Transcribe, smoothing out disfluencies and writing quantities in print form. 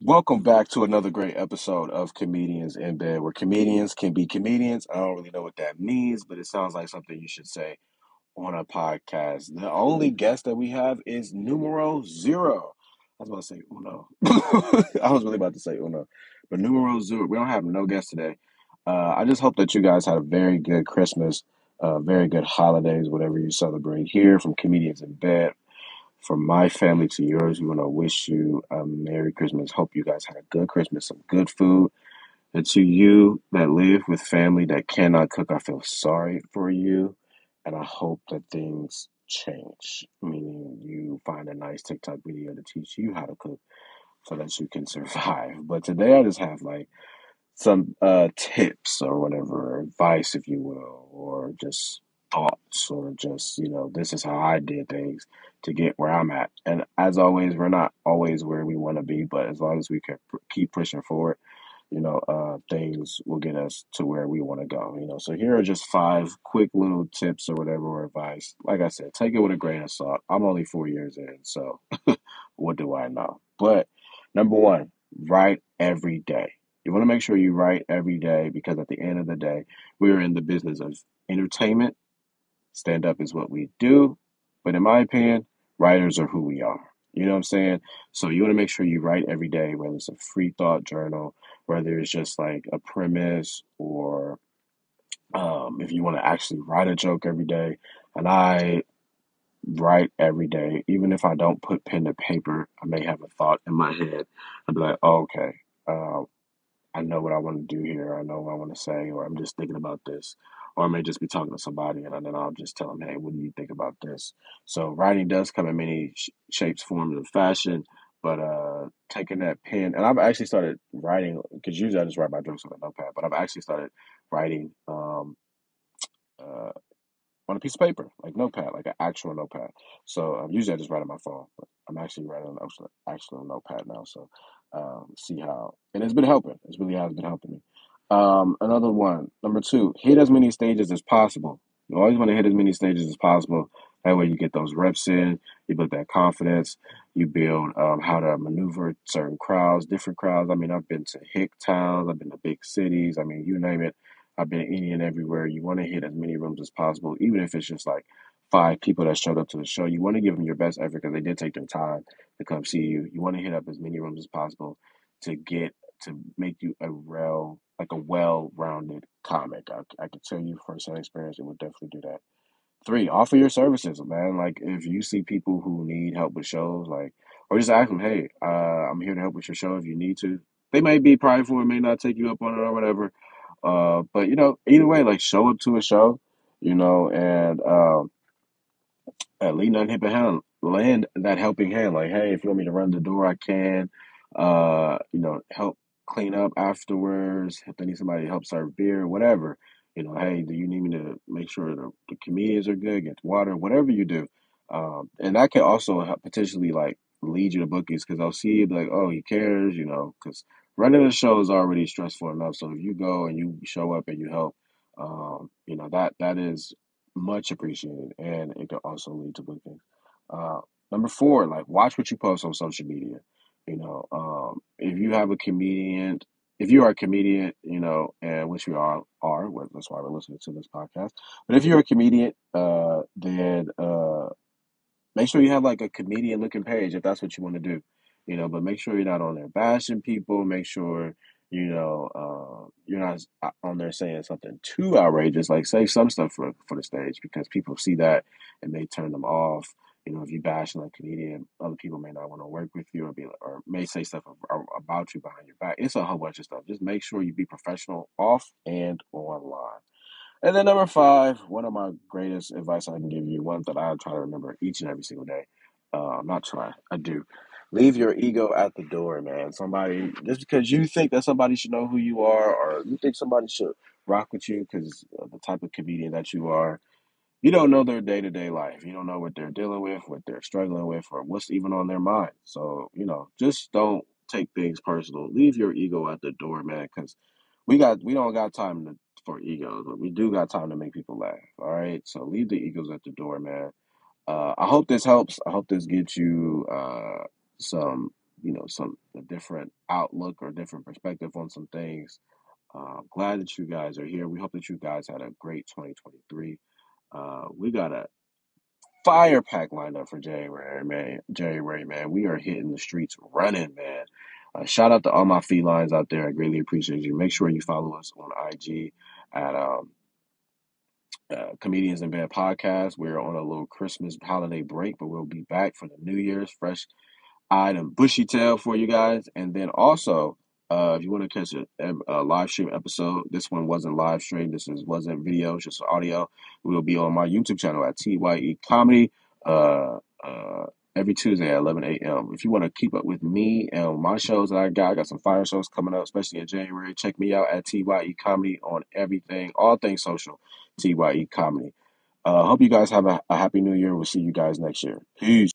Welcome back to another great episode of Comedians in Bed, where comedians can be comedians. I don't really know what that means, but it sounds like something you should say on a podcast. The only guest that we have is numero zero. I was about to say uno. I was really about to say uno, but numero zero. We don't have no guest today. I just hope that you guys had a very good Christmas, very good holidays, whatever you celebrate here from Comedians in Bed. From my family to yours, we want to wish you a Merry Christmas. Hope you guys had a good Christmas, some good food. And to you that live with family that cannot cook, I feel sorry for you. And I hope that things change, meaning you find a nice TikTok video to teach you how to cook so that you can survive. But today I just have like some tips or whatever, advice, if you will, or just thoughts, or just, this is how I did things to get where I'm at. And as always, we're not always where we want to be, but as long as we can keep pushing forward, things will get us to where we want to go. So here are just five quick little tips or whatever, or advice. Like I said, take it with a grain of salt. I'm only 4 years in, so what do I know? But number one, write every day. You want to make sure you write every day because at the end of the day, we are in the business of entertainment. Stand up is what we do. But in my opinion, writers are who we are. You know what I'm saying? So you want to make sure you write every day, whether it's a free thought journal, whether it's just like a premise, or if you want to actually write a joke every day. And I write every day, even if I don't put pen to paper, I may have a thought in my head. I'd be like, oh, okay, uh, I know what I want to do here. I know what I want to say, or I'm just thinking about this. Or I may just be talking to somebody, and then I'll just tell them, hey, what do you think about this? So writing does come in many shapes, forms, and fashion. But taking that pen, and I've actually started writing, because usually I just write my jokes on a notepad, but I've actually started writing uh, on a piece of paper, like notepad, like an actual notepad. So usually I just write on my phone, but I'm actually writing on actual notepad now. So see how, and it's been helping. It really has been helping me. Another one, number two, hit as many stages as possible. You always want to hit as many stages as possible. That way you get those reps in, you build that confidence, you build how to maneuver certain crowds, different crowds. I mean, I've been to hick towns, I've been to big cities. I mean, you name it. I've been any and everywhere. You want to hit as many rooms as possible, even if it's just like five people that showed up to the show. You want to give them your best effort because they did take their time to come see you. You want to hit up as many rooms as possible to get to make you a well-rounded comic. I can tell you from some experience, it would definitely do that. Three, offer your services, man. Like if you see people who need help with shows, like, or just ask them, hey, I'm here to help with your show if you need to. They may be prideful and may not take you up on it or whatever. But either way, like show up to a show, and lean on helping hand, lend that helping hand. Like, hey, if you want me to run the door, I can. Help clean up afterwards. If they need somebody to help serve beer, whatever. Hey, do you need me to make sure the comedians are good, get water, whatever you do. And that can also help potentially like lead you to bookings because they'll see you be like, oh, he cares, because running a show is already stressful enough. So if you go and you show up and you help, that is much appreciated, and it could also lead to bookings. Uh, Number four, like watch what you post on social media. If you have a comedian, if you are a comedian, and which we that's why we're listening to this podcast. But if you're a comedian, then make sure you have like a comedian looking page if that's what you want to do, but make sure you're not on there bashing people. Make sure, you're not on there saying something too outrageous. Like say some stuff for the stage because people see that and may turn them off. If you bashing a comedian, other people may not want to work with you or may say stuff about you behind your back. It's a whole bunch of stuff. Just make sure you be professional off and online. And then number five, one of my greatest advice I can give you, one that I try to remember each and every single day. Not try, I do. Leave your ego at the door, man. Somebody, just because you think that somebody should know who you are, or you think somebody should rock with you because of the type of comedian that you are, you don't know their day to day life. You don't know what they're dealing with, what they're struggling with, or what's even on their mind. So, just don't take things personal. Leave your ego at the door, man, because we don't got time for egos, but we do got time to make people laugh. All right. So leave the egos at the door, man. I hope this helps. I hope this gives you some some a different outlook or different perspective on some things. Glad that you guys are here. We hope that you guys had a great 2023. We got a fire pack lined up for January, man. January, man. We are hitting the streets running, man. Shout out to all my felines out there. I greatly appreciate you. Make sure you follow us on IG at Comedians in Bed Podcast. We're on a little Christmas holiday break, but we'll be back for the New Year's fresh eyed and bushy tail for you guys. And then also, if you want to catch a live stream episode, this one wasn't live stream. Wasn't video, it's just audio. We will be on my YouTube channel at TYE Comedy uh, uh, every Tuesday at 11 a.m. If you want to keep up with me and my shows that I got some fire shows coming up, especially in January. Check me out at TYE Comedy on everything, all things social, TYE Comedy. Hope you guys have a happy new year. We'll see you guys next year. Peace.